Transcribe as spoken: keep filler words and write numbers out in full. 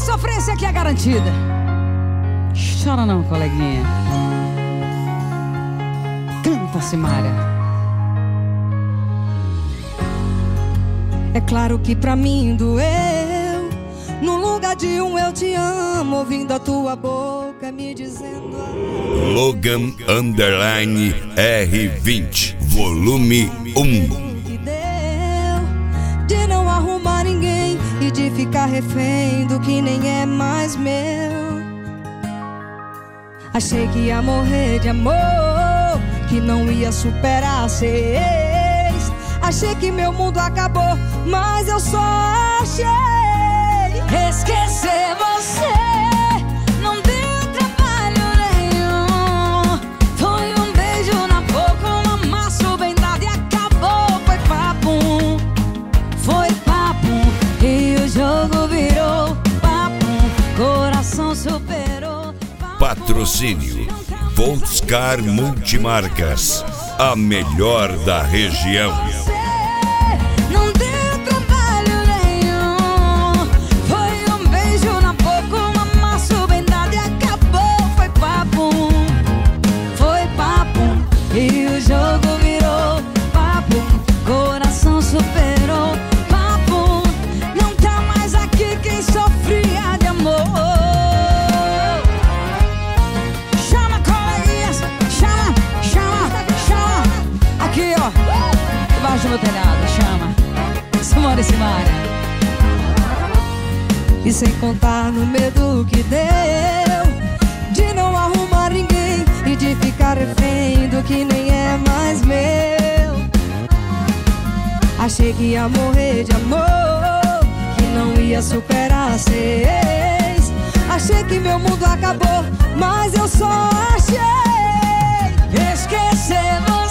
sofrência aqui é garantida. Chora não, coleguinha. Canta, Simária. É claro que pra mim doeu, no lugar de um eu te amo, ouvindo a tua boca me dizendo Logan Underline R vinte Volume um. que deu de não arrumar ninguém e de ficar refém do que nem é mais meu. Achei que ia morrer de amor, que não ia superar ser ex. Achei que meu mundo acabou, mas eu só achei esquecer você não deu trabalho nenhum. Foi um beijo na boca, um amasso bem dado e acabou. Foi papum, foi papum, e o jogo virou papum. Coração superou papum. Patrocínio Volkscar Multimarcas, a melhor da região. E o jogo virou papo, coração superou papo. Não tá mais aqui quem sofria de amor. Chama, coleguinhas, chama, chama, chama. Aqui, ó, debaixo do meu telhado, chama Simária e Simária. E sem contar no medo que deu de não arrumar ninguém e de ficar refém do que nem é mais meu. Achei que ia morrer de amor, que não ia superar ser ex. Achei que meu mundo acabou, mas eu só achei esquecer você.